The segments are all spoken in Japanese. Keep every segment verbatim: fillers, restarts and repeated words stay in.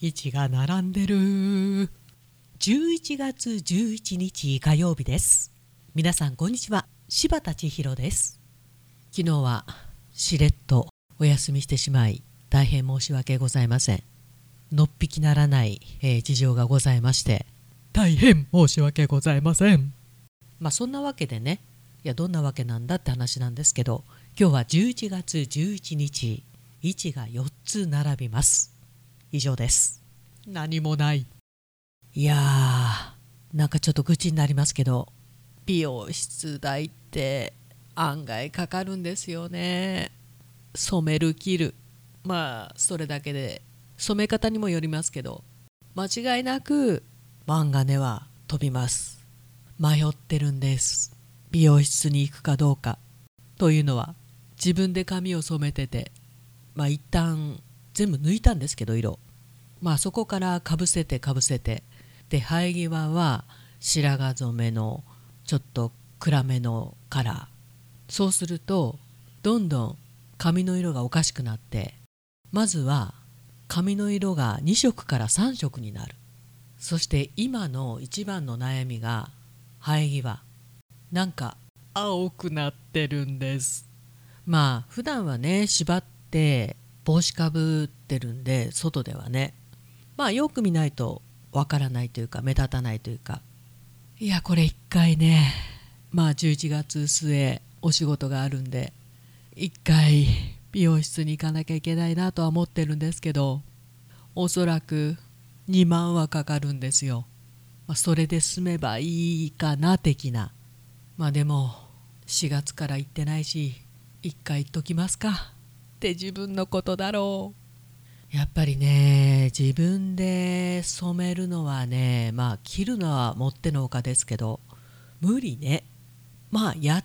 いちが並んでる。じゅういちがつじゅういちにち火曜日です。皆さんこんにちは、柴田千尋です。昨日はしれっとお休みしてしまい大変申し訳ございません。のっぴきならない、えー、事情がございまして大変申し訳ございません。まあそんなわけでね、いやどんなわけなんだって話なんですけど、今日はじゅういちがつじゅういちにち、いちがよっつ並びます。以上です。何もない。いやー、なんかちょっと愚痴になりますけど、美容室代って案外かかるんですよね。染める切る、まあそれだけで染め方にもよりますけど、間違いなく漫画ねは飛びます。迷ってるんです。美容室に行くかどうか。というのは自分で髪を染めてて、まあ一旦全部抜いたんですけど色、まあそこからかぶせてかぶせて、で生え際は白髪染めのちょっと暗めのカラー。そうするとどんどん髪の色がおかしくなって、まずは髪の色がにしょくからさんしょくになる。そして今の一番の悩みが生え際、なんか青くなってるんです。まあ普段はね縛って帽子かぶってるんで、外ではねまあよく見ないとわからないというか目立たないというか、いやこれ一回ね、まあじゅういちがつ末お仕事があるんで一回美容室に行かなきゃいけないなとは思ってるんですけど、おそらくにまんはかかるんですよ。まあ、それで済めばいいかな的な。まあでもしがつから行ってないし一回行っときますかって自分のことだろう。やっぱりね、自分で染めるのはね、まあ切るのはもってのほかですけど無理ね。まあやって、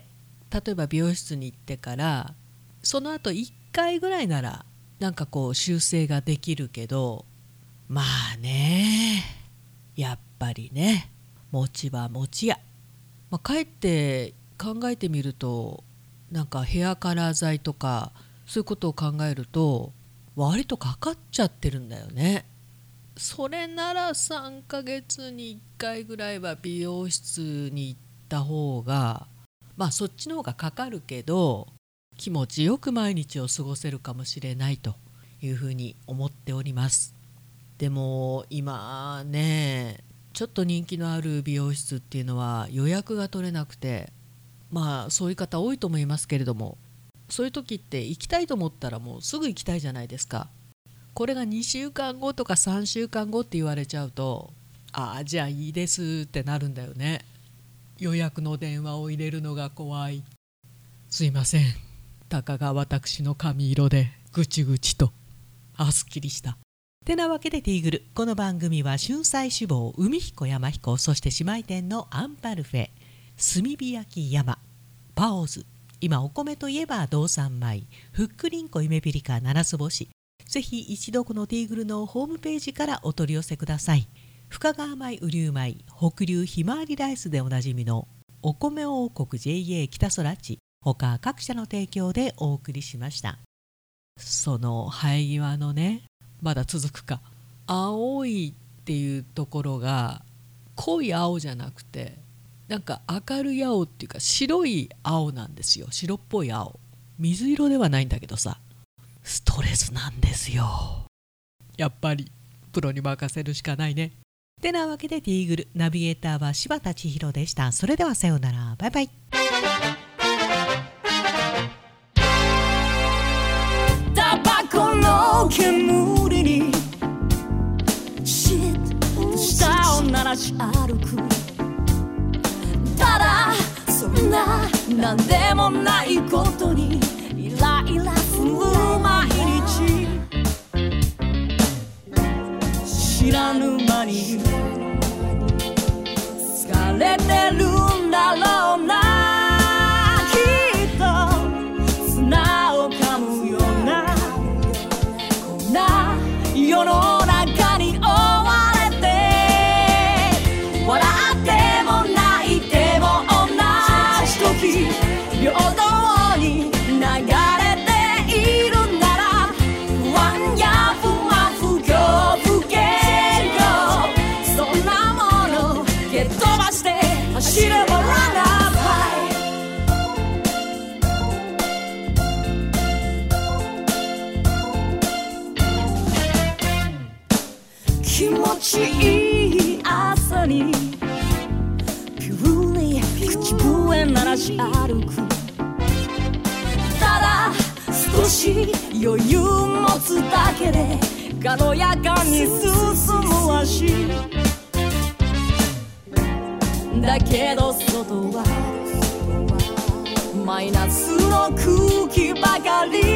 例えば美容室に行ってからその後いっかいぐらいならなんかこう修正ができるけど、まあねやっぱりね持ちは持ちや、まあ、かえって考えてみると、なんかヘアカラー剤とかそういうことを考えると割とかかっちゃってるんだよね。それならさんかげつにいっかいぐらいは美容室に行った方が、まあそっちの方がかかるけど気持ちよく毎日を過ごせるかもしれないというふうに思っております。でも今ね、ちょっと人気のある美容室っていうのは予約が取れなくて、まあそういう方多いと思いますけれども、そういう時って行きたいと思ったらもうすぐ行きたいじゃないですか。これがにしゅうかんごとかさんしゅうかんごって言われちゃうと、ああじゃあいいですってなるんだよね。予約の電話を入れるのが怖い。すいません、たかが私の髪色でぐちぐちと。あ、すっきりした。てなわけでティーグル、この番組は春菜志望海彦山彦、そして姉妹店のアンパルフェ、炭火焼き山、パオズ、今お米といえば道産米、ふっくりんこ夢ピリカ七つ星。ぜひ一度このティーグルのホームページからお取り寄せください。深川米、雨竜米、北流ひまわりライスでおなじみのお米王国 ジェイエー 北空地、他各社の提供でお送りしました。その生え際のね、まだ続くか、青いっていうところが濃い青じゃなくて、なんか明るい青っていうか白い青なんですよ。白っぽい青、水色ではないんだけどさ、ストレスなんですよ。やっぱりプロに任せるしかないね。てなわけでティーグル、ナビゲーターは柴田千尋でした。それではさようなら、バイバイ。 タバコの煙にシッと舌を鳴らし歩く、ただそんななんでもないことにイライラする毎日、知らぬ間に疲れてるんだろうな、きっと砂を噛むようなこんな世の中に追われて、笑っても泣いても同じ時平等に流れているなら、不安や不満不況気持ちいい朝にピューに口笛鳴らし歩く。ただ少し余裕持つだけで軽やかに進む足だけど外はマイナスの空気ばかり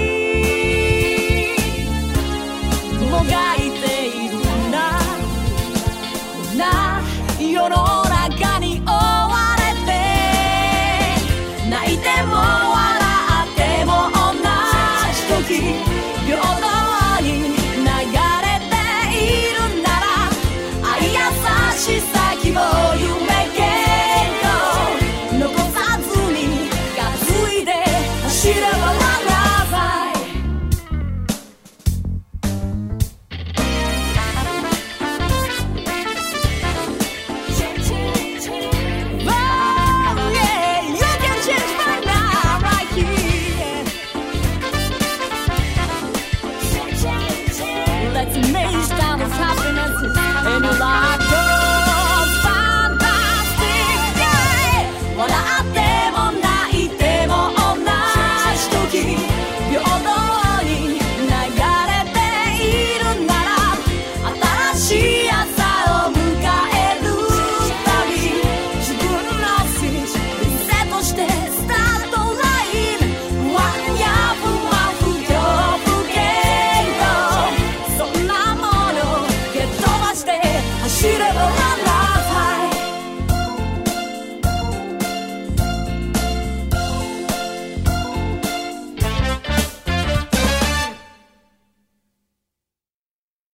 もがいているなこんな世の